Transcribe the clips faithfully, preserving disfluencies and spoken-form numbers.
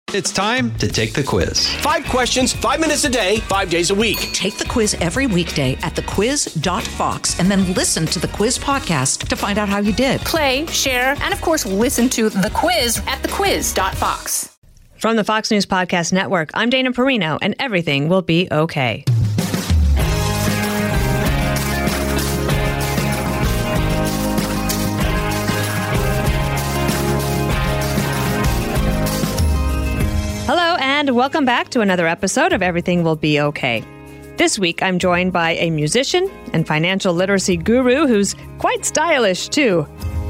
It's time to take the quiz. Five questions, five minutes a day, five days a week. Take the quiz every weekday at the quiz dot fox and then listen to the quiz podcast to find out how you did. Play, share, and of course, listen to the quiz at the quiz dot fox. From the Fox News Podcast Network, I'm Dana Perino, and everything will be okay. Hello, and welcome back to another episode of Everything Will Be Okay. This week, I'm joined by a musician and financial literacy guru who's quite stylish, too.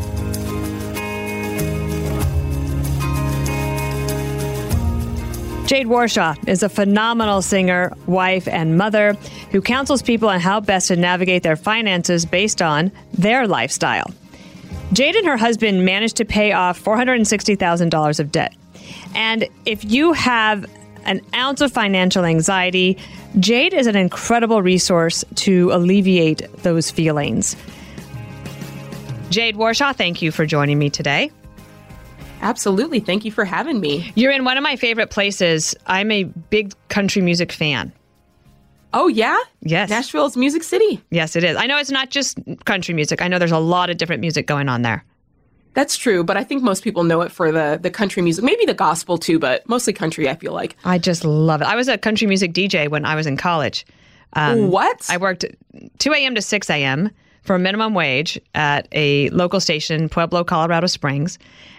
Jade Warshaw is a phenomenal singer, wife, and mother who counsels people on how best to navigate their finances based on their lifestyle. Jade and her husband managed to pay off four hundred sixty thousand dollars of debt. And if you have an ounce of financial anxiety, Jade is an incredible resource to alleviate those feelings. Jade Warshaw, thank you for joining me today. Absolutely. Thank you for having me. You're in one of my favorite places. I'm a big country music fan. Oh, yeah? Yes. Nashville's Music City. Yes, it is. I know it's not just country music. I know there's a lot of different music going on there. That's true, but I think most people know it for the, the country music. Maybe the gospel too, but mostly country, I feel like. I just love it. I was a country music D J when I was in college. Um, what? I worked two a.m. to six a.m. for a minimum wage at a local station, Pueblo, Colorado Springs.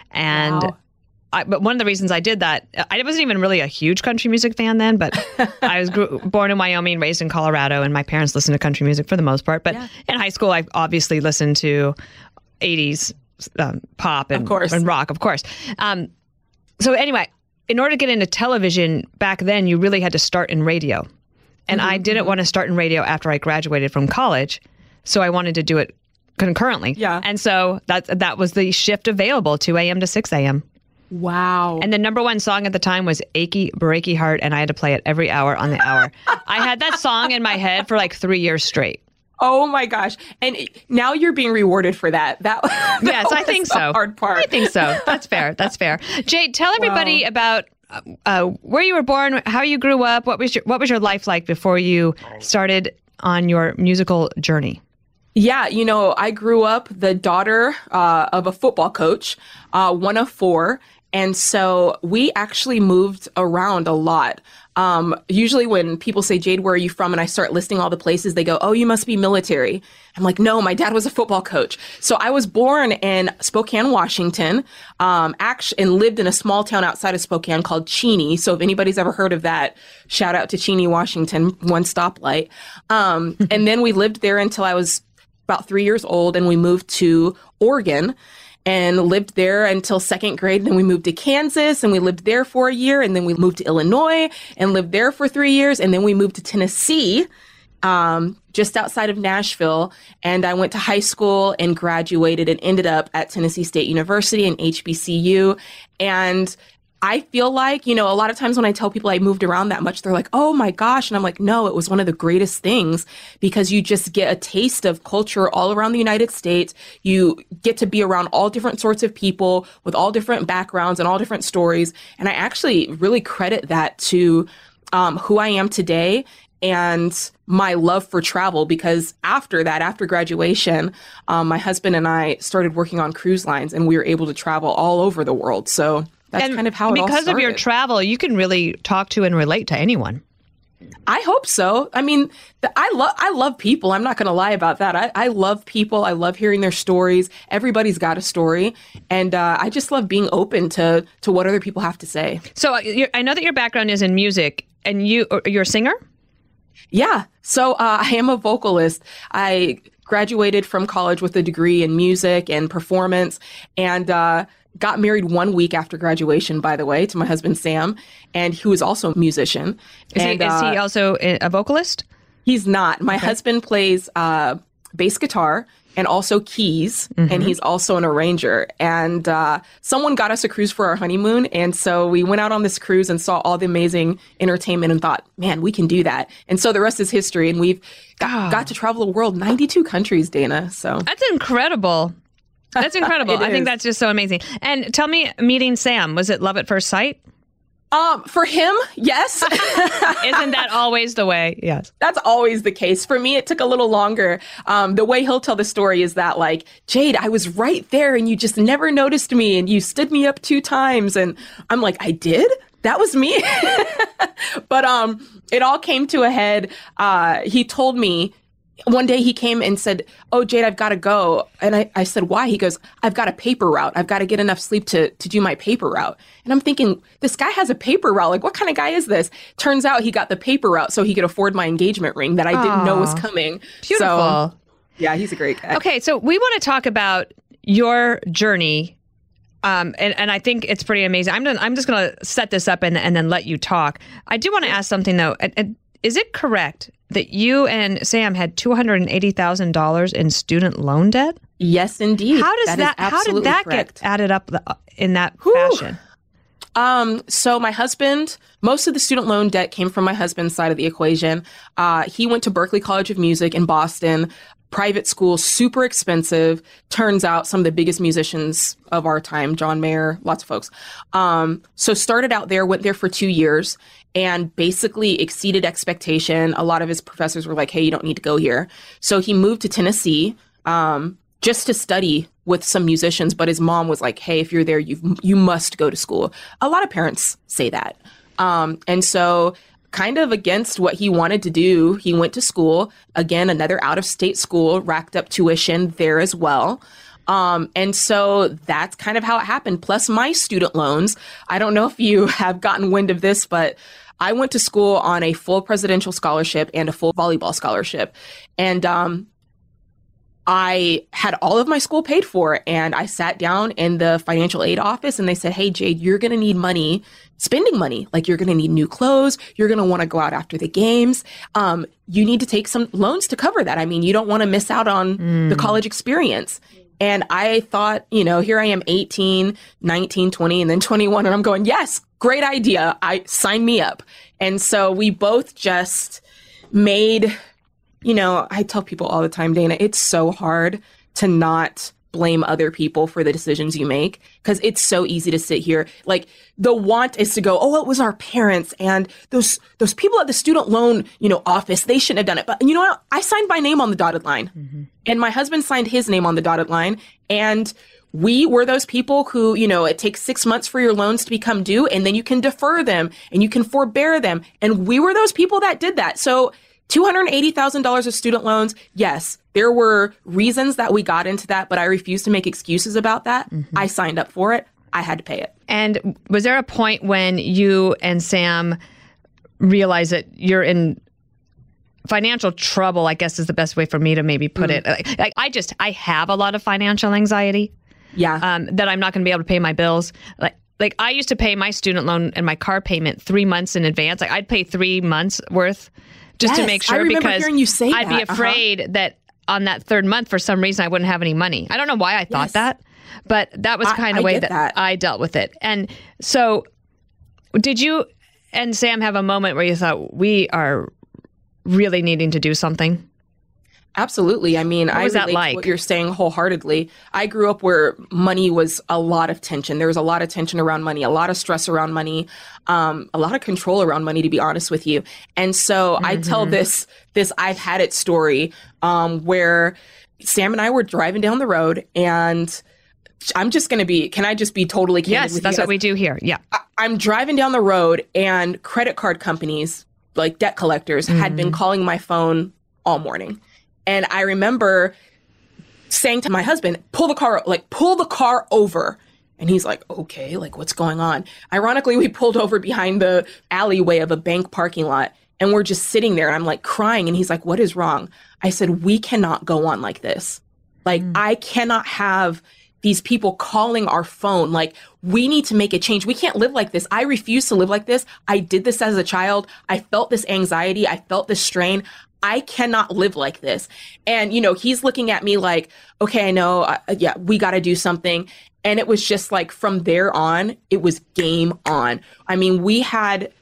And wow. I, but one of the reasons I did that, I wasn't even really a huge country music fan then, but I was grew, born in Wyoming, raised in Colorado, and my parents listened to country music for the most part. But yeah. In high school, I obviously listened to eighties um, pop and, of course. and rock, of course. Um, so anyway, in order to get into television back then, you really had to start in radio. And mm-hmm. I didn't want to start in radio after I graduated from college, so I wanted to do it concurrently. Yeah. And so that, that was the shift available, two a.m. to six a.m. Wow. And the number one song at the time was Achy Breaky Heart, and I had to play it every hour on the hour. I had that song in my head for like three years straight. Oh my gosh. And now you're being rewarded for that. That, that yes, I think so. Hard part. I think so. That's fair. That's fair. Jade, tell everybody wow. about uh, where you were born, how you grew up, what was your what was your life like before you started on your musical journey? Yeah, you know, I grew up the daughter uh, of a football coach, uh, one of four. And so we actually moved around a lot. Um, usually when people say, Jade, where are you from? And I start listing all the places, they go, oh, you must be military. I'm like, no, my dad was a football coach. So I was born in Spokane, Washington, um, actually, and lived in a small town outside of Spokane called Cheney. So if anybody's ever heard of that, shout out to Cheney, Washington, one stoplight. Um, and then we lived there until I was about three years old, and we moved to Oregon and lived there until second grade. Then we moved to Kansas, and we lived there for a year. And then we moved to Illinois and lived there for three years. And then we moved to Tennessee, um, just outside of Nashville. And I went to high school and graduated and ended up at Tennessee State University and H B C U. And I feel like, you know, a lot of times when I tell people I moved around that much, they're like, oh my gosh. And I'm like, no, it was one of the greatest things, because you just get a taste of culture all around the United States. You get to be around all different sorts of people with all different backgrounds and all different stories. And I actually really credit that to um, who I am today and my love for travel, because after that, after graduation, um, my husband and I started working on cruise lines, and we were able to travel all over the world. So that's and kind of how it all started. Because of your travel, you can really talk to and relate to anyone. I hope so. I mean, the, I love I love people. I'm not going to lie about that. I, I love people. I love hearing their stories. Everybody's got a story, and uh, I just love being open to to what other people have to say. So uh, you're, I know that your background is in music, and you you're a singer. Yeah. So uh, I am a vocalist. I graduated from college with a degree in music and performance, and uh, got married one week after graduation, by the way, to my husband, Sam, and who is also a musician. Is, and, he, is uh, he also a vocalist? He's not. My okay. husband plays uh, bass guitar and also keys, mm-hmm. and he's also an arranger. And uh, someone got us a cruise for our honeymoon, and so we went out on this cruise and saw all the amazing entertainment and thought, man, we can do that. And so the rest is history, and we've got, oh. got to travel the world, ninety-two countries, Dana. So that's incredible. That's incredible. I think that's just so amazing. And tell me, meeting Sam, was it love at first sight? Um, for him, yes. Isn't that always the way? Yes. That's always the case. For me, it took a little longer. Um, the way he'll tell the story is that, like, Jade, I was right there and you just never noticed me and you stood me up two times. And I'm like, I did? That was me. But um, it all came to a head. Uh, he told me one day he came and said, oh, Jade, I've got to go. And I, I said, why? He goes, I've got a paper route. I've got to get enough sleep to, to do my paper route. And I'm thinking, this guy has a paper route. Like, what kind of guy is this? Turns out he got the paper route so he could afford my engagement ring that I didn't Aww. know was coming. Beautiful. So, yeah, he's a great guy. Okay, so we want to talk about your journey. Um, and, and I think it's pretty amazing. I'm, gonna, I'm just going to set this up and, and then let you talk. I do want to ask something, though. And, and is it correct that you and Sam had two hundred eighty thousand dollars in student loan debt? Yes, indeed. How does that, that how did that correct. get added up in that Whew. fashion? Um, so my husband, most of the student loan debt came from my husband's side of the equation. Uh, he went to Berklee College of Music in Boston, private school, super expensive. Turns out some of the biggest musicians of our time, John Mayer, lots of folks. Um, so started out there, went there for two years and basically exceeded expectation. A lot of his professors were like, hey, you don't need to go here. So he moved to Tennessee, um, just to study with some musicians. But his mom was like, hey, if you're there, you you must go to school. A lot of parents say that. Um, and so kind of against what he wanted to do, he went to school. Again, another out-of-state school, racked up tuition there as well. Um, and so that's kind of how it happened. Plus my student loans. I don't know if you have gotten wind of this, but I went to school on a full presidential scholarship and a full volleyball scholarship. And um, I had all of my school paid for. And I sat down in the financial aid office and they said, hey, Jade, you're going to need money, spending money. Like you're going to need new clothes. You're going to want to go out after the games. Um, you need to take some loans to cover that. I mean, you don't want to miss out on mm. the college experience. And I thought, you know, here I am eighteen, nineteen, twenty, and then twenty-one. And I'm going, yes, great idea. I sign me up. And so we both just made, you know, I tell people all the time, Dana, it's so hard to not blame other people for the decisions you make, because it's so easy to sit here. Like the want is to go, oh, it was our parents and those those people at the student loan, you know, office, they shouldn't have done it. But you know what? I signed my name on the dotted line mm-hmm. and my husband signed his name on the dotted line. And we were those people who, you know, it takes six months for your loans to become due and then you can defer them and you can forbear them. And we were those people that did that. So two hundred eighty thousand dollars of student loans. Yes, there were reasons that we got into that, but I refused to make excuses about that. Mm-hmm. I signed up for it. I had to pay it. And was there a point when you and Sam realized that you're in financial trouble, I guess is the best way for me to maybe put mm. it. Like, I just, I have a lot of financial anxiety. Yeah. Um, that I'm not going to be able to pay my bills. Like, like I used to pay my student loan and my car payment three months in advance. Like I'd pay three months worth just yes, to make sure, I remember because hearing you say I'd that. be afraid uh-huh. that on that third month, for some reason, I wouldn't have any money. I don't know why I thought yes. that, but that was kind of the way that, that I dealt with it. And so did you and Sam have a moment where you thought, we are really needing to do something? Absolutely. I mean, I relate like? to what you're saying wholeheartedly. I grew up where money was a lot of tension. There was a lot of tension around money, a lot of stress around money, um, a lot of control around money, to be honest with you. And so mm-hmm. I tell this, this I've had it story um, where Sam and I were driving down the road, and I'm just going to be, can I just be totally candid yes, with you? Yes, that's what we do here. Yeah. I, I'm driving down the road and credit card companies, like debt collectors, mm-hmm. had been calling my phone all morning. And I remember saying to my husband, pull the car, like pull the car over. And he's like, okay, like what's going on? Ironically, we pulled over behind the alleyway of a bank parking lot and we're just sitting there and I'm like crying. And he's like, what is wrong? I said, we cannot go on like this. Like, mm. I cannot have these people calling our phone. Like, we need to make a change. We can't live like this. I refuse to live like this. I did this as a child. I felt this anxiety. I felt this strain. I cannot live like this. And, you know, he's looking at me like, okay, I know. Uh, yeah, we got to do something. And it was just like from there on, it was game on. I mean, we had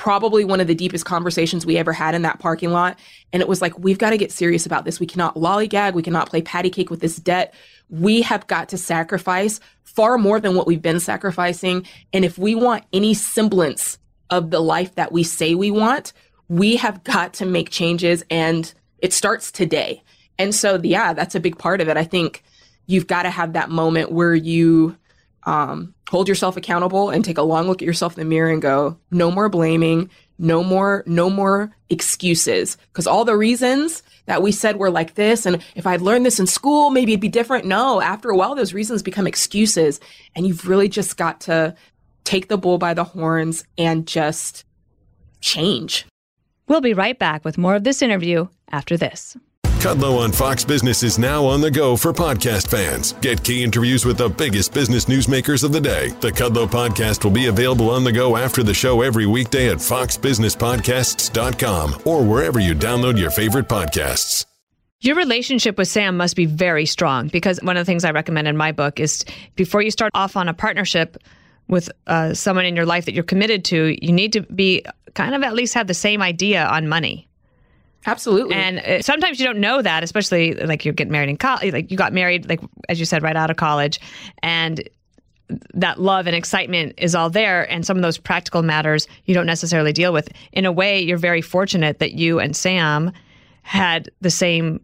probably one of the deepest conversations we ever had in that parking lot. And it was like, we've got to get serious about this. We cannot lollygag. We cannot play patty cake with this debt. We have got to sacrifice far more than what we've been sacrificing. And if we want any semblance of the life that we say we want, we have got to make changes. And it starts today. And so, yeah, that's a big part of it. I think you've got to have that moment where you um, hold yourself accountable and take a long look at yourself in the mirror and go, no more blaming, no more, no more excuses. Because all the reasons that we said were like this, and if I'd learned this in school, maybe it'd be different. No, after a while, those reasons become excuses. And you've really just got to take the bull by the horns and just change. We'll be right back with more of this interview after this. Kudlow on Fox Business is now on the go for podcast fans. Get key interviews with the biggest business newsmakers of the day. The Kudlow podcast will be available on the go after the show every weekday at fox business podcasts dot com or wherever you download your favorite podcasts. Your relationship with Sam must be very strong, because one of the things I recommend in my book is before you start off on a partnership with uh, someone in your life that you're committed to, you need to be kind of at least have the same idea on money. Absolutely. And uh, sometimes you don't know that, especially like you get married in college, like you got married, like, as you said, right out of college, and that love and excitement is all there. And some of those practical matters you don't necessarily deal with. In a way, you're very fortunate that you and Sam had the same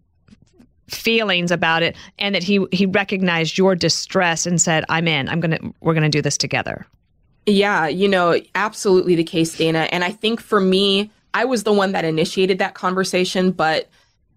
feelings about it, and that he he recognized your distress and said, I'm in, I'm going to, we're going to do this together. Yeah, you know, absolutely the case, Dana. And I think for me, I was the one that initiated that conversation, but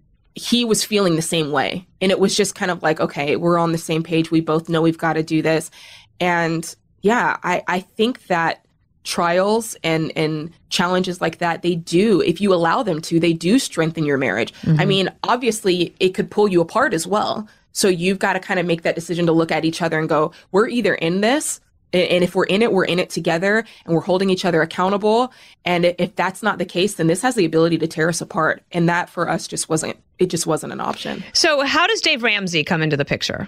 he was feeling the same way. And it was just kind of like, okay, we're on the same page. We both know we've got to do this. And yeah, I, I think that trials and, and challenges like that, they do, if you allow them to, they do strengthen your marriage. Mm-hmm. I mean, obviously it could pull you apart as well. So you've got to kind of make that decision to look at each other and go, we're either in this, and if we're in it, we're in it together, and we're holding each other accountable. And if that's not the case, then this has the ability to tear us apart. And that for us just wasn't, it just wasn't an option. So how does Dave Ramsey come into the picture?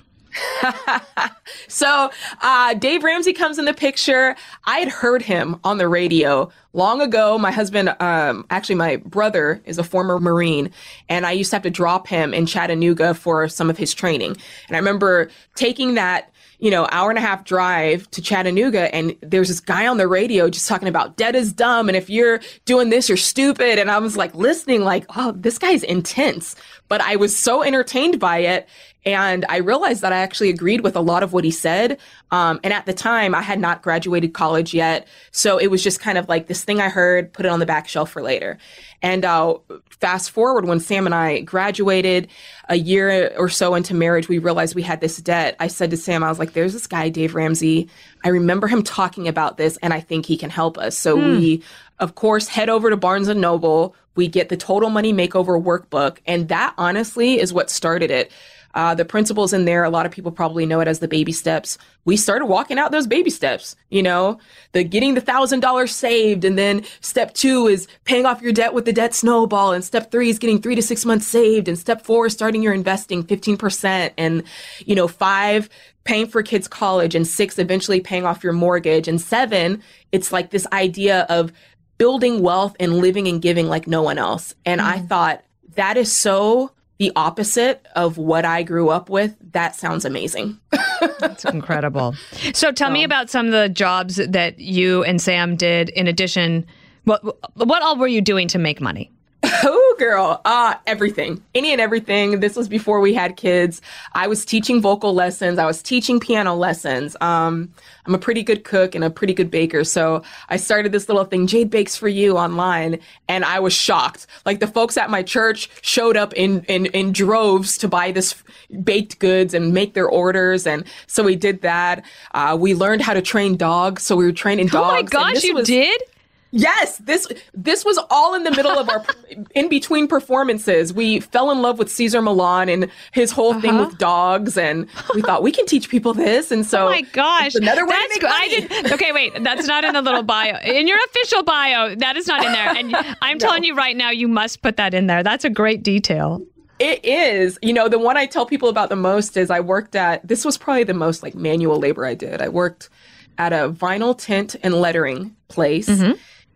so uh, Dave Ramsey comes in the picture. I had heard him on the radio long ago. My husband, um, actually my brother is a former Marine, and I used to have to drop him in Chattanooga for some of his training. And I remember taking that you know, hour and a half drive to Chattanooga, and there's this guy on the radio just talking about debt is dumb, and if you're doing this, you're stupid. And I was like listening like, oh, this guy's intense. But I was so entertained by it. And I realized that I actually agreed with a lot of what he said. Um, and at the time, I had not graduated college yet. So it was just kind of like this thing I heard, put it on the back shelf for later. And uh, fast forward, when Sam and I graduated a year or so into marriage, we realized we had this debt. I said to Sam, I was like, there's this guy, Dave Ramsey. I remember him talking about this, and I think he can help us. So hmm. we, of course, head over to Barnes and Noble. We get the Total Money Makeover workbook. And that honestly is what started it. Uh, the principles in there, a lot of people probably know it as the baby steps. We started walking out those baby steps, you know, the getting the thousand dollars saved. And then step two is paying off your debt with the debt snowball. And step three is getting three to six months saved. And step four is starting your investing fifteen percent. And, you know, five, paying for kids' college. And six, eventually paying off your mortgage. And seven, it's like this idea of building wealth and living and giving like no one else. And mm-hmm. I thought that is so the opposite of what I grew up with. That sounds amazing. That's incredible. So tell um, me about some of the jobs that you and Sam did in addition. What what all were you doing to make money? Oh, girl, uh, everything, any and everything. This was before we had kids. I was teaching vocal lessons. I was teaching piano lessons. Um, I'm a pretty good cook and a pretty good baker. So I started this little thing, Jade Bakes for You, online. And I was shocked. Like the folks at my church showed up in, in, in droves to buy this baked goods and make their orders. And so we did that. Uh, we learned how to train dogs. So we were training dogs. Oh my gosh, you was- did? Yes, this this was all in the middle of our in between performances. We fell in love with Cesar Millan and his whole uh-huh. thing with dogs, and we thought we can teach people this. And so, oh my gosh, another way that's to make money. I did, okay, wait, that's not in the little bio. In your official bio, that is not in there. And I'm no. telling you right now, you must put that in there. That's a great detail. It is. You know, the one I tell people about the most is I worked at. This was probably the most like manual labor I did. I worked at a vinyl tint and lettering place. Mm-hmm.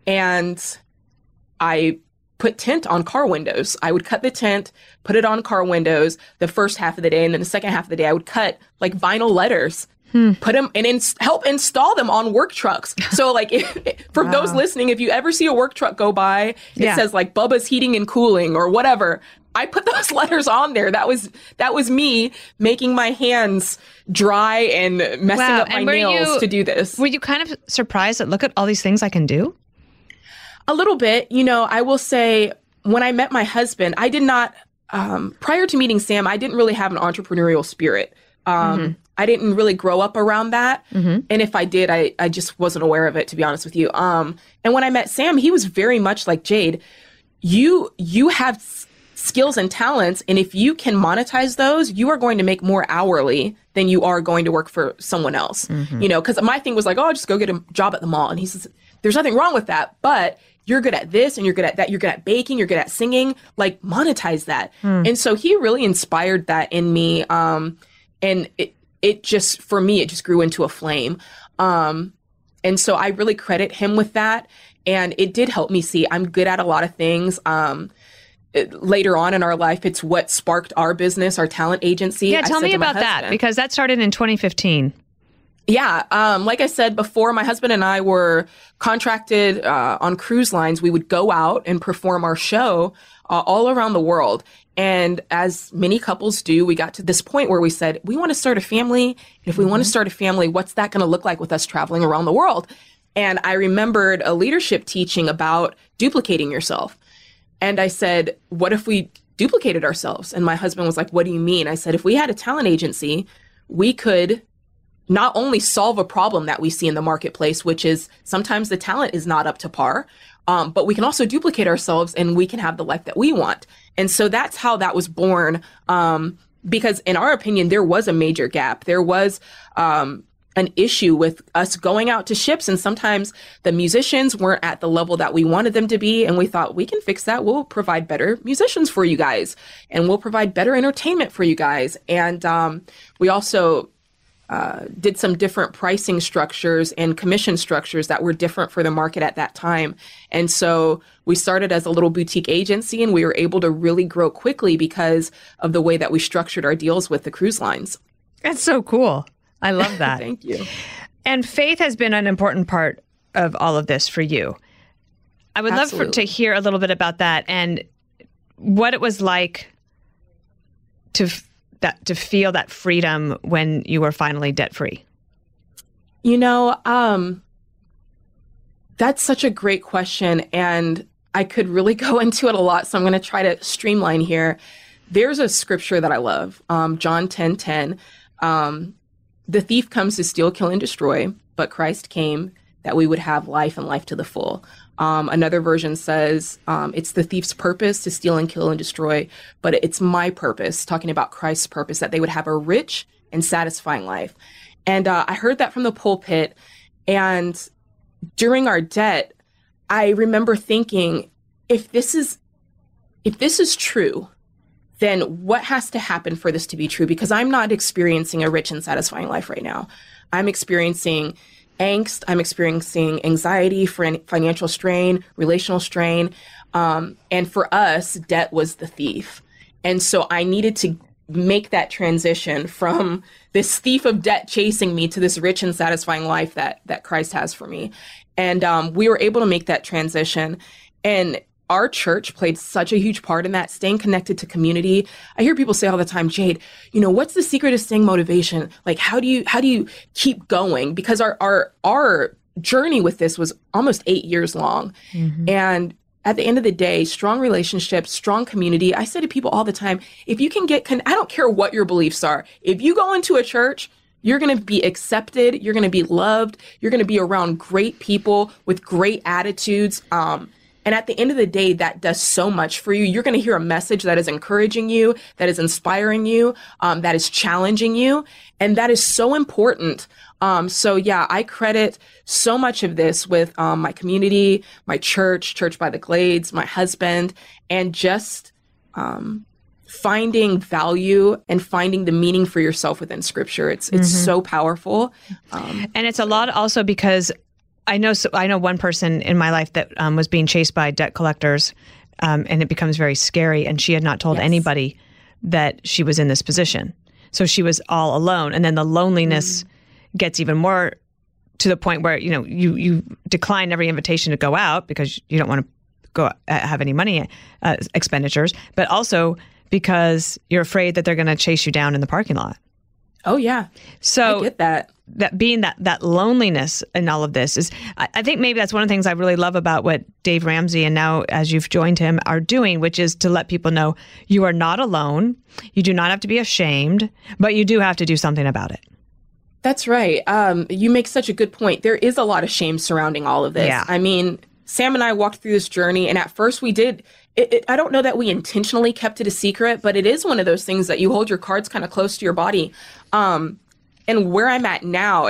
and I put tint on car windows. I would cut the tint, put it on car windows the first half of the day. And then the second half of the day, I would cut like vinyl letters, hmm. put them and ins- help install them on work trucks. So like if, for wow. those listening, if you ever see a work truck go by, it yeah. says like Bubba's Heating and Cooling or whatever. I put those letters on there. That was that was me making my hands dry and messing wow. up my nails you, to do this. Were you kind of surprised that look at all these things I can do? A little bit. You know, I will say when I met my husband, I did not, um, prior to meeting Sam, I didn't really have an entrepreneurial spirit. Um, mm-hmm. I didn't really grow up around that. Mm-hmm. And if I did, I, I just wasn't aware of it, to be honest with you. Um, and when I met Sam, he was very much like Jade. You, you have s- skills and talents. And if you can monetize those, you are going to make more hourly than you are going to work for someone else. Mm-hmm. You know, because my thing was like, oh, just go get a job at the mall. And he says, there's nothing wrong with that. But you're good at this and you're good at that. You're good at baking. You're good at singing. Like monetize that. Hmm. And so he really inspired that in me. Um, and it, it just, for me, it just grew into a flame. Um, and so I really credit him with that. And it did help me see I'm good at a lot of things. Um, it, later on in our life, it's what sparked our business, our talent agency. Yeah, tell me about that, because that started in twenty fifteen. Yeah. Um, like I said before, my husband and I were contracted uh, on cruise lines. We would go out and perform our show uh, all around the world. And as many couples do, we got to this point where we said, we want to start a family. And if we mm-hmm. want to start a family, what's that going to look like with us traveling around the world? And I remembered a leadership teaching about duplicating yourself. And I said, what if we duplicated ourselves? And my husband was like, what do you mean? I said, if we had a talent agency, we could not only solve a problem that we see in the marketplace, which is sometimes the talent is not up to par, um, but we can also duplicate ourselves and we can have the life that we want. And so that's how that was born. Um, because in our opinion, there was a major gap. There was um, an issue with us going out to ships. And sometimes the musicians weren't at the level that we wanted them to be. And we thought, we can fix that. We'll provide better musicians for you guys. And we'll provide better entertainment for you guys. And um, we also Uh, did some different pricing structures and commission structures that were different for the market at that time. And so we started as a little boutique agency, and we were able to really grow quickly because of the way that we structured our deals with the cruise lines. That's so cool. I love that. Thank you. And faith has been an important part of all of this for you. I would Absolutely. love for, to hear a little bit about that and what it was like to that to feel that freedom when you were finally debt-free. You know, um, that's such a great question, and I could really go into it a lot, so I'm going to try to streamline here. There's a scripture that I love, um, John ten ten. Um, the thief comes to steal, kill, and destroy, but Christ came that we would have life and life to the full. Um, another version says, um, it's the thief's purpose to steal and kill and destroy, but it's my purpose, talking about Christ's purpose, that they would have a rich and satisfying life. And uh, I heard that from the pulpit. And during our debt, I remember thinking, if this is, if this is true, then what has to happen for this to be true? Because I'm not experiencing a rich and satisfying life right now. I'm experiencing angst. I'm experiencing anxiety, financial strain, relational strain. Um, and for us, debt was the thief. And so I needed to make that transition from this thief of debt chasing me to this rich and satisfying life that that Christ has for me. And um, we were able to make that transition. And our church played such a huge part in that, staying connected to community. I hear people say all the time, Jade, you know, what's the secret of staying motivation? Like, how do you, how do you keep going? Because our, our, our journey with this was almost eight years long. Mm-hmm. And at the end of the day, strong relationships, strong community. I say to people all the time, if you can get, con- I don't care what your beliefs are. If you go into a church, you're going to be accepted. You're going to be loved. You're going to be around great people with great attitudes. Um, And at the end of the day, that does so much for you. You're going to hear a message that is encouraging you, that is inspiring you, um, that is challenging you. And that is so important. Um, so yeah, I credit so much of this with um, my community, my church, Church by the Glades, my husband, and just um, finding value and finding the meaning for yourself within Scripture. It's it's mm-hmm. so powerful. Um, and it's a lot also because I know so, I know one person in my life that um, was being chased by debt collectors, um, and it becomes very scary. And she had not told Yes. anybody that she was in this position. So she was all alone. And then the loneliness mm. gets even more to the point where, you know, you, you decline every invitation to go out because you don't want to go have any money uh, expenditures, but also because you're afraid that they're going to chase you down in the parking lot. Oh, yeah. So I get that. That being that that loneliness in all of this is, I, I think maybe that's one of the things I really love about what Dave Ramsey and now as you've joined him are doing, which is to let people know you are not alone. You do not have to be ashamed, but you do have to do something about it. That's right. Um, you make such a good point. There is a lot of shame surrounding all of this. Yeah. I mean, Sam and I walked through this journey, and at first we did, it, it, I don't know that we intentionally kept it a secret, but it is one of those things that you hold your cards kind of close to your body. Um, and where I'm at now,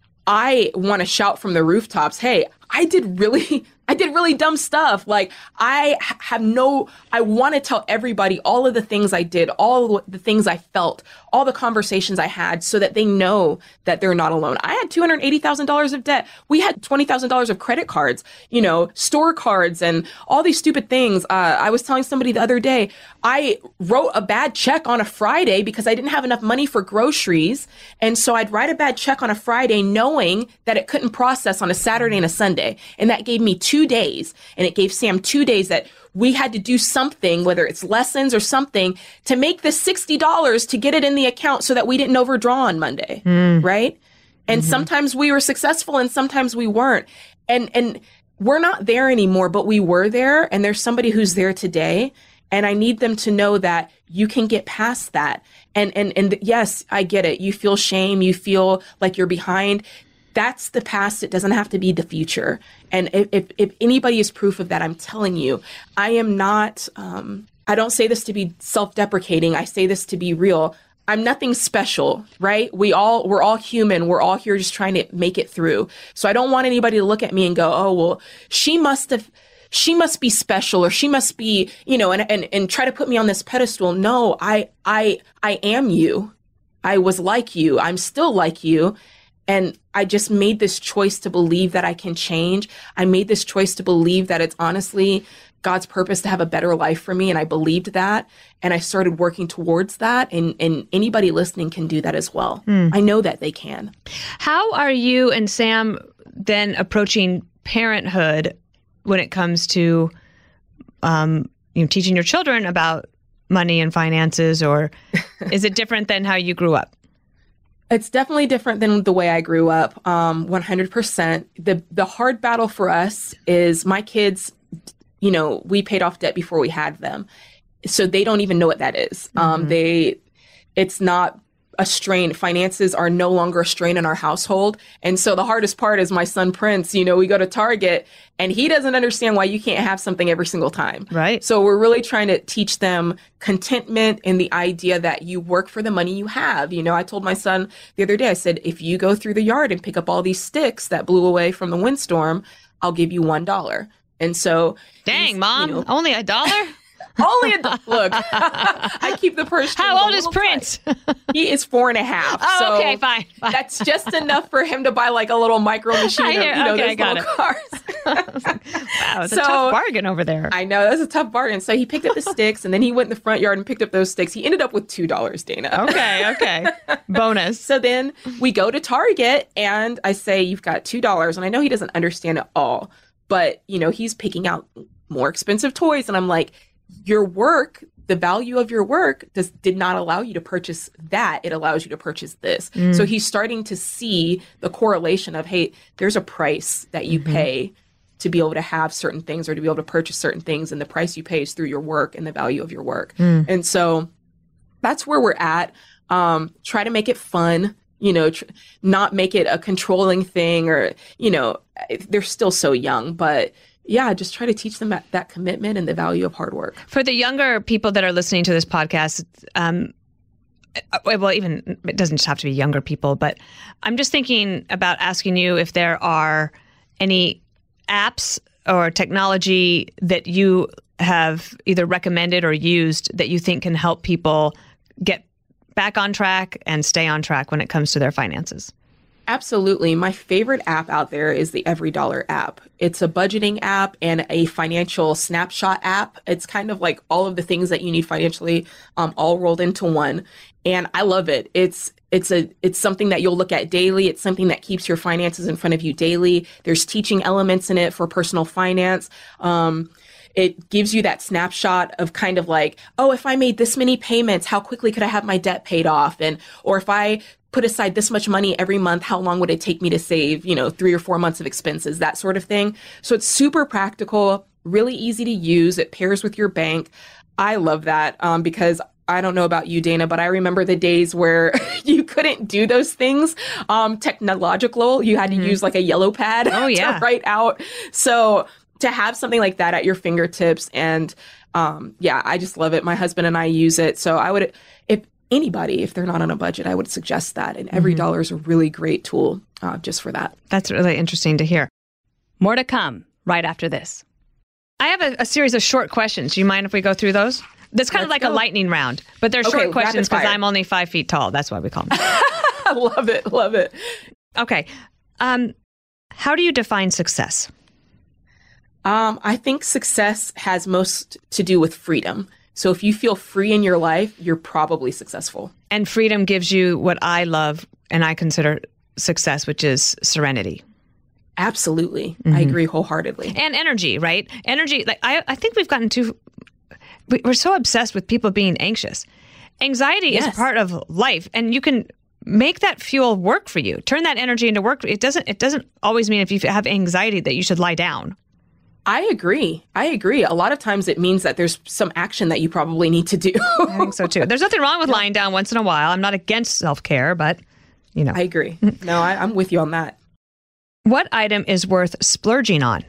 I want to shout from the rooftops, hey, I did really, I did really dumb stuff. Like I ha- have no, I want to tell everybody all of the things I did, all of the things I felt, all the conversations I had so that they know that they're not alone. I had two hundred eighty thousand dollars of debt. We had twenty thousand dollars of credit cards, you know, store cards and all these stupid things. Uh, I was telling somebody the other day, I wrote a bad check on a Friday because I didn't have enough money for groceries. And so I'd write a bad check on a Friday knowing that it couldn't process on a Saturday and a Sunday. And that gave me two days. And it gave Sam two days that we had to do something, whether it's lessons or something, to make the sixty dollars to get it in the account so that we didn't overdraw on Monday. Mm. Right. And mm-hmm. sometimes we were successful and sometimes we weren't. And, and we're not there anymore, but we were there. And there's somebody who's there today. And I need them to know that you can get past that. And, and, and yes, I get it. You feel shame. You feel like you're behind. That's the past. It doesn't have to be the future. And if, if, if anybody is proof of that, I'm telling you, I am not, um, I don't say this to be self-deprecating. I say this to be real. I'm nothing special, right? We all, we're all human. We're all here just trying to make it through. So I don't want anybody to look at me and go, oh, well, she must have, she must be special or she must be, you know, and, and, and try to put me on this pedestal. No, I, I, I am you. I was like you. I'm still like you. And I just made this choice to believe that I can change. I made this choice to believe that it's honestly God's purpose to have a better life for me. And I believed that. And I started working towards that. And, and anybody listening can do that as well. Mm. I know that they can. How are you and Sam then approaching parenthood when it comes to um, you know, teaching your children about money and finances? Or is it different than how you grew up? It's definitely different than the way I grew up, um, one hundred percent. The the hard battle for us is my kids, you know, we paid off debt before we had them. So they don't even know what that is. Mm-hmm. Um, they, it's not a strain. Finances are no longer a strain in our household. And so the hardest part is my son, Prince, you know, we go to Target and he doesn't understand why you can't have something every single time. Right. So we're really trying to teach them contentment and the idea that you work for the money you have. You know, I told my son the other day, I said, if you go through the yard and pick up all these sticks that blew away from the windstorm, I'll give you one dollar. And so. Dang, Mom, you know, only a dollar? Only a do- look. I keep the purse. How old is Prince? He is four and a half. Oh, so okay, fine, fine. That's just enough for him to buy like a little micro machine. Or, you know, okay, those little cars. Wow, it's so, a tough bargain over there. I know that's a tough bargain. So he picked up the sticks, and then he went in the front yard and picked up those sticks. He ended up with two dollars, Dana. Okay, okay, bonus. So then we go to Target, and I say, "You've got two dollars," and I know he doesn't understand it all, but you know he's picking out more expensive toys, and I'm like, your work, the value of your work does, did not allow you to purchase that. It allows you to purchase this. Mm. So he's starting to see the correlation of, hey, there's a price that you mm-hmm. pay to be able to have certain things or to be able to purchase certain things. And the price you pay is through your work and the value of your work. Mm. And so that's where we're at. Um, try to make it fun, you know, tr- not make it a controlling thing or, you know, they're still so young, but yeah, just try to teach them that, that commitment and the value of hard work. For the younger people that are listening to this podcast, um, well, even it doesn't just have to be younger people, but I'm just thinking about asking you if there are any apps or technology that you have either recommended or used that you think can help people get back on track and stay on track when it comes to their finances. Absolutely. My favorite app out there is the Every Dollar app. It's a budgeting app and a financial snapshot app. It's kind of like all of the things that you need financially um, all rolled into one. And I love it. It's it's a it's something that you'll look at daily. It's something that keeps your finances in front of you daily. There's teaching elements in it for personal finance. Um, It gives you that snapshot of kind of like, oh, if I made this many payments, how quickly could I have my debt paid off? And, or if I put aside this much money every month, how long would it take me to save, you know, three or four months of expenses, that sort of thing. So it's super practical, really easy to use. It pairs with your bank. I love that um, because I don't know about you, Dana, but I remember the days where you couldn't do those things. Um, technological, you had to mm-hmm. use like a yellow pad oh, yeah. to write out. So to have something like that at your fingertips and um, yeah, I just love it. My husband and I use it. So I would, if anybody, if they're not on a budget, I would suggest that. And Every mm-hmm. Dollar is a really great tool uh, just for that. That's really interesting to hear. More to come right after this. I have a, a series of short questions. Do you mind if we go through those? That's kind Let's of like go. a lightning round, but they're okay, short questions because I'm only five feet tall. That's why we call them. I love it. Love it. Okay. Um, how do you define success? Um, I think success has most to do with freedom. So if you feel free in your life, you're probably successful. And freedom gives you what I love and I consider success, which is serenity. Absolutely. Mm-hmm. I agree wholeheartedly. And energy, right? Energy. Like I, I think we've gotten too, we're so obsessed with people being anxious. Anxiety yes. is part of life, and you can make that fuel work for you. Turn that energy into work. It doesn't, it doesn't always mean if you have anxiety that you should lie down. I agree. I agree. A lot of times it means that there's some action that you probably need to do. I think so too. There's nothing wrong with lying down once in a while. I'm not against self-care, but you know. I agree. No, I, I'm with you on that. What item is worth splurging on?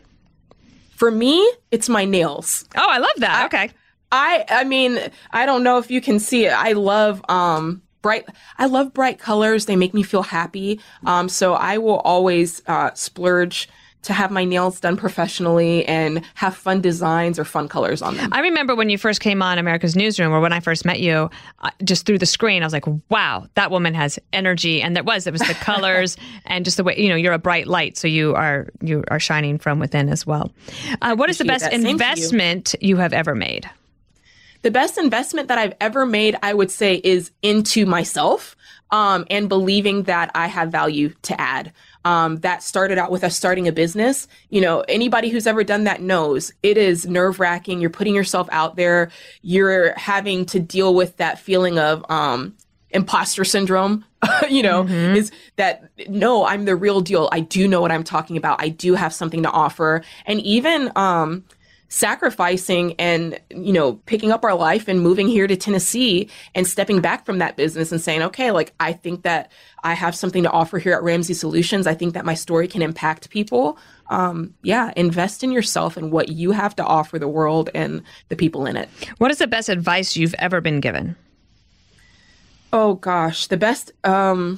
For me, it's my nails. Oh, I love that. I, okay. I I mean, I don't know if you can see it. I love um bright I love bright colors. They make me feel happy. Um so I will always uh splurge to have my nails done professionally and have fun designs or fun colors on them. I remember when you first came on America's Newsroom, or when I first met you, uh, just through the screen, I was like, wow, that woman has energy. And that was, it was the colors and just the way, you know, you're a bright light. So you are, you are shining from within as well. Uh, what is the best investment you. you have ever made? The best investment that I've ever made, I would say, is into myself um, and believing that I have value to add. Um, that started out with us starting a business. You know, anybody who's ever done that knows it is nerve wracking. You're putting yourself out there. You're having to deal with that feeling of um, imposter syndrome, you know, mm-hmm. is that, no, I'm the real deal. I do know what I'm talking about. I do have something to offer. And even um, sacrificing and, you know, picking up our life and moving here to Tennessee and stepping back from that business and saying, okay, like, I think that I have something to offer here at Ramsey Solutions. I think that my story can impact people. Um, yeah, invest in yourself and what you have to offer the world and the people in it. What is the best advice you've ever been given? Oh, gosh, the best. Um,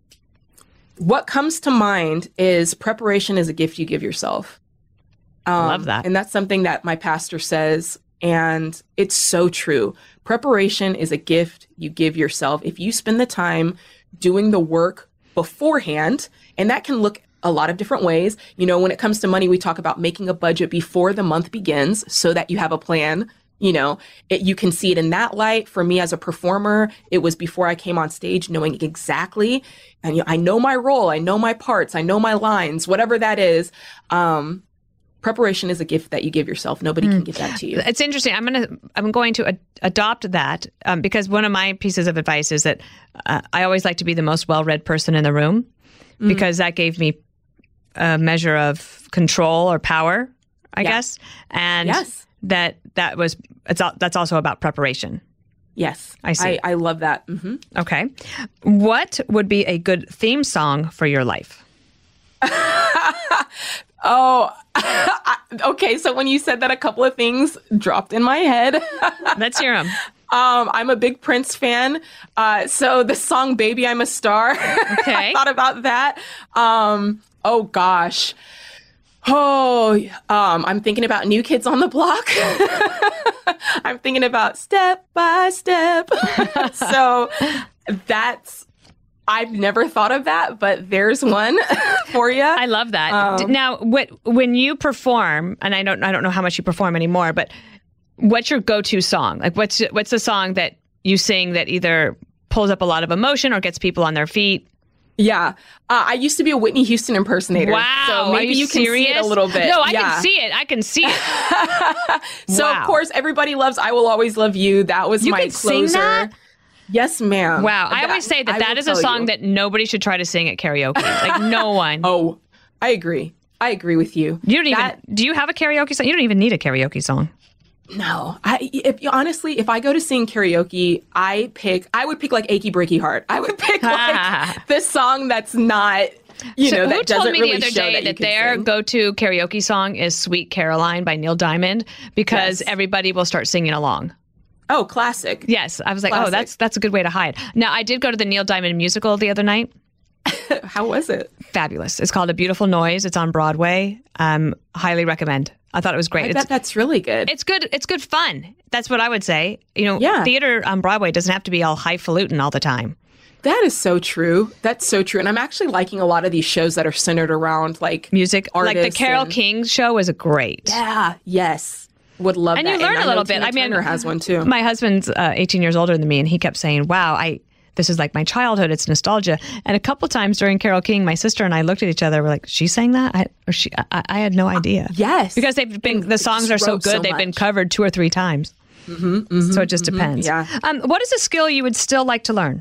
what comes to mind is preparation is a gift you give yourself. Um, I love that. And that's something that my pastor says. And it's so true. Preparation is a gift you give yourself. If you spend the time doing the work beforehand, and that can look a lot of different ways. You know, when it comes to money, we talk about making a budget before the month begins so that you have a plan. You know, it, you can see it in that light. For me as a performer, it was before I came on stage, knowing exactly, and you know, I know my role, I know my parts, I know my lines, whatever that is. Um, Preparation is a gift that you give yourself. Nobody mm. can give that to you. It's interesting. I'm going to I'm going to ad- adopt that um, because one of my pieces of advice is that uh, I always like to be the most well-read person in the room mm. because that gave me a measure of control or power, I yeah. guess. And yes. that that was it's that's also about preparation. Yes, I see. I, I love that. Mm-hmm. Okay, what would be a good theme song for your life? Oh, okay. So when you said that, a couple of things dropped in my head. Let's hear them. Um, I'm a big Prince fan. Uh, so the song Baby, I'm a Star. Okay. I thought about that. Um, oh, gosh. Oh, um, I'm thinking about New Kids on the Block. I'm thinking about Step by Step. So that's I've never thought of that, but there's one for you. I love that. Um, now, what when you perform, and I don't, I don't know how much you perform anymore, but what's your go-to song? Like, what's what's the song that you sing that either pulls up a lot of emotion or gets people on their feet? Yeah. Uh, I used to be a Whitney Houston impersonator. Wow. So maybe Are you, you can serious? see it a little bit. No, I yeah. can see it. I can see it. So, Wow. of course, everybody loves I Will Always Love You. That was You my can closer. sing that? Yes, ma'am. Wow. I always say that I that will is a tell song you. that nobody should try to sing at karaoke. Like, no one. Oh, I agree. I agree with you. You don't even, That- do you have a karaoke song? You don't even need a karaoke song. No, I if honestly, if I go to sing karaoke, I pick. I would pick like "Achy Breaky Heart." I would pick like this song that's not, you So know, who that told doesn't me really the other show day that, you that can their sing. go-to karaoke song is "Sweet Caroline" by Neil Diamond because Yes. everybody will start singing along. Oh, classic. Yes, I was like, Classic. oh, that's that's a good way to hide. Now, I did go to the Neil Diamond musical the other night. How was it? Fabulous. It's called A Beautiful Noise. It's on Broadway. Um, highly recommend. I thought it was great. I It's, bet that's really good. it's good. It's good fun. That's what I would say. You know, Yeah. theater on Broadway doesn't have to be all highfalutin all the time. That is so true. That's so true. And I'm actually liking a lot of these shows that are centered around like Music, like the artists Carole and- King show is great. Yeah. Yes. Would love And that. you learn I a know little bit. Tina I mean, Turner has one too. My husband's uh, eighteen years older than me, and he kept saying, "Wow, I this is like my childhood. It's nostalgia." And a couple times during Carole King, my sister and I looked at each other. We're like, "She sang that?" I, or she? I, I had no idea. yes. because they've been And the it songs just are so wrote good. so They've been much. covered two or three times. Mm-hmm, mm-hmm, so it just depends. yeah. Um, what is a skill you would still like to learn?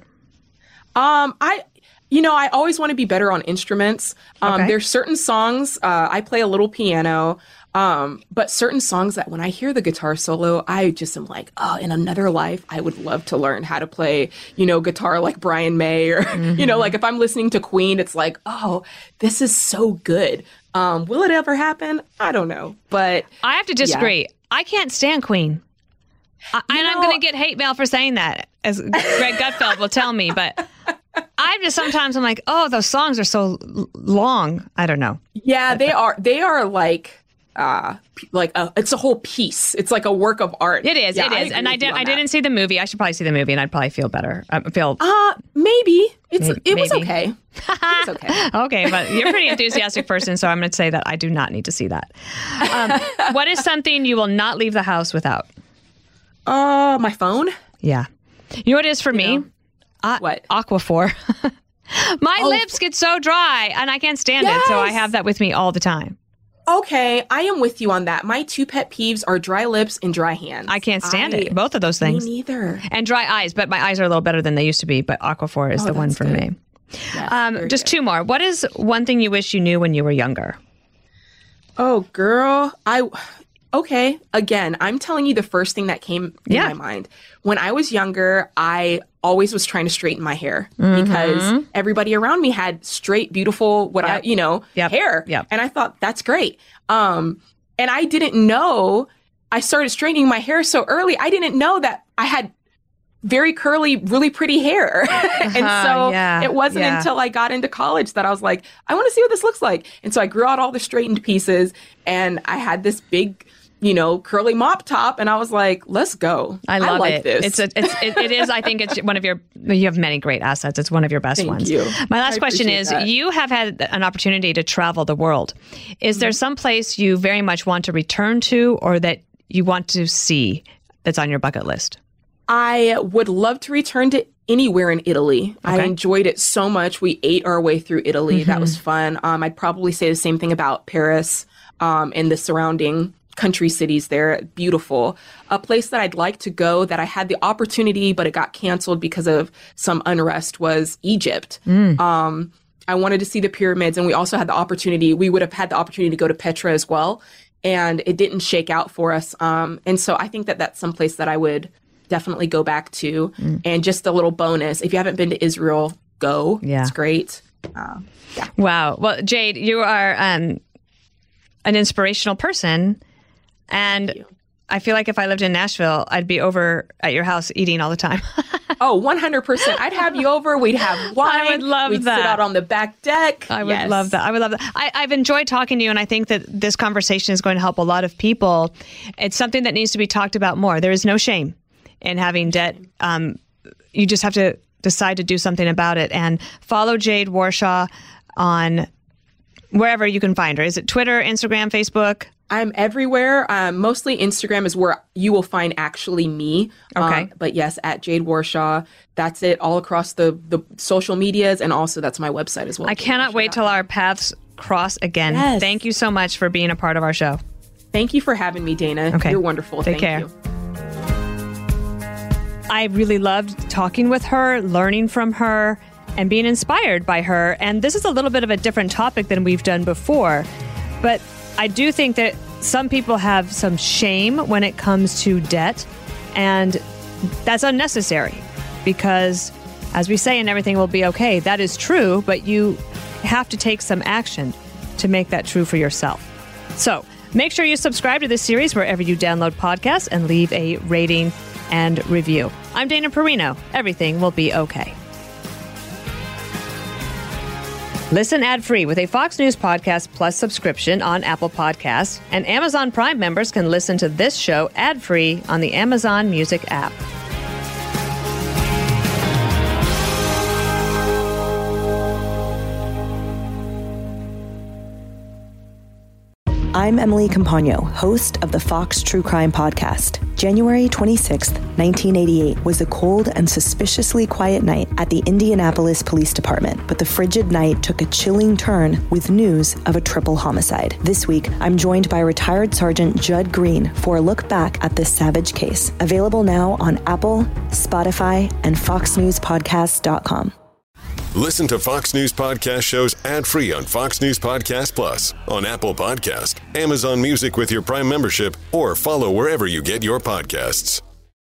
Um, I, you know, I always want to be better on instruments. Um, Okay. There's certain songs, uh, I play a little piano, um, but certain songs that when I hear the guitar solo, I just am like, oh, in another life, I would love to learn how to play, you know, guitar like Brian May or, you know, like if I'm listening to Queen, it's like, oh, this is so good. Um, will it ever happen? I don't know, but I have to disagree. I can't stand Queen. I, and I'm know- going to get hate mail for saying that, as Greg Gutfeld will tell me. But I just sometimes I'm like, oh, those songs are so l- long. I don't know. yeah, they are, they are like, uh, p- like a, it's a whole piece. It's like a work of art. It is. Yeah, it is. agree And I with you did. on I that. didn't see the movie. I should probably see the movie, and I'd probably feel better. I feel Uh, maybe it's Maybe- it was maybe. okay. It was okay. okay. But you're a pretty enthusiastic person, so I'm going to say that I do not need to see that. Um, what is something you will not leave the house without? Uh, my phone. Yeah. You know what it is for me? know? Uh, What? Aquaphor. My lips get so dry, and I can't stand it, so I Yes! have that with me all the time. Okay, I am with you on that. My two pet peeves are dry lips and dry hands. I can't stand I- it. Both of those Me things. neither. And dry eyes, but my eyes are a little better than they used to be. But Aquaphor is Oh, the one that's for good. me. Yes, Um, very just good. two more. What is one thing you wish you knew when you were younger? Oh, girl, I. Okay, again, I'm telling you the first thing that came in Yeah. my mind. When I was younger, I always was trying to straighten my hair Mm-hmm. because everybody around me had straight, beautiful, what I, Yep. you know, Yep. hair. Yep. And I thought that's great. Um, and I didn't know. I started straightening my hair so early. I didn't know that I had very curly, really pretty hair. and Uh-huh, so yeah, it wasn't yeah. until I got into college that I was like, I want to see what this looks like. And so I grew out all the straightened pieces and I had this big, you know, curly mop top. And I was like, let's go. I love like it. this. It's a, it's it, it is. I think it's one of your. You have many great assets. It's one of your best Thank ones. you. My last I question appreciate is: that. you have had an opportunity to travel the world. Is Mm-hmm. there some place you very much want to return to, or that you want to see that's on your bucket list? I would love to return to anywhere in Italy. I Okay. enjoyed it so much. We ate our way through Italy. That was fun. Um, I'd probably say the same thing about Paris um, and the surrounding country cities there. Beautiful. A place that I'd like to go that I had the opportunity, but it got canceled because of some unrest was Egypt. Um, I wanted to see the pyramids, and we also had the opportunity. We would have had the opportunity to go to Petra as well, and it didn't shake out for us. Um, and so I think that that's some place that I would definitely go back to. And just a little bonus: if you haven't been to Israel, go. Yeah. It's great. Wow. Well, Jade, you are um, an inspirational person, and I feel like if I lived in Nashville, I'd be over at your house eating all the time. Oh, one hundred percent. I'd have you over. We'd have wine. would love We'd that. sit out on the back deck. I would Yes. love that. I would love that. I, I've enjoyed talking to you, and I think that this conversation is going to help a lot of people. It's something that needs to be talked about more. There is no shame in having debt. Um, you just have to decide to do something about it. And follow Jade Warshaw on wherever you can find her. Is it Twitter, Instagram, Facebook? I'm everywhere. Um, mostly Instagram is where you will find actually me. Okay. Um, but yes, at Jade Warshaw. That's it all across the, the social medias. And also that's my website as well. I cannot wait till our paths cross again. Yes. Thank you so much for being a part of our show. Thank you for having me, Dana. Okay. You're wonderful. Take Thank care. you. I really loved talking with her, learning from her, and being inspired by her. And this is a little bit of a different topic than we've done before. But I do think that some people have some shame when it comes to debt. And that's unnecessary because, as we say in Everything Will Be Okay, that is true, but you have to take some action to make that true for yourself. So make sure you subscribe to this series wherever you download podcasts and leave a rating and review. I'm Dana Perino. Everything will be okay. Listen ad-free with a Fox News Podcast Plus subscription on Apple Podcasts, and Amazon Prime members can listen to this show ad-free on the Amazon Music app. I'm Emily Campagno, host of the Fox True Crime Podcast. January twenty-sixth, nineteen eighty-eight was a cold and suspiciously quiet night at the Indianapolis Police Department, but the frigid night took a chilling turn with news of a triple homicide. This week, I'm joined by retired Sergeant Judd Green for a look back at this savage case. Available now on Apple, Spotify, and fox news podcast dot com. Listen to Fox News Podcast shows ad-free on Fox News Podcast Plus, on Apple Podcast, Amazon Music with your Prime membership, or follow wherever you get your podcasts.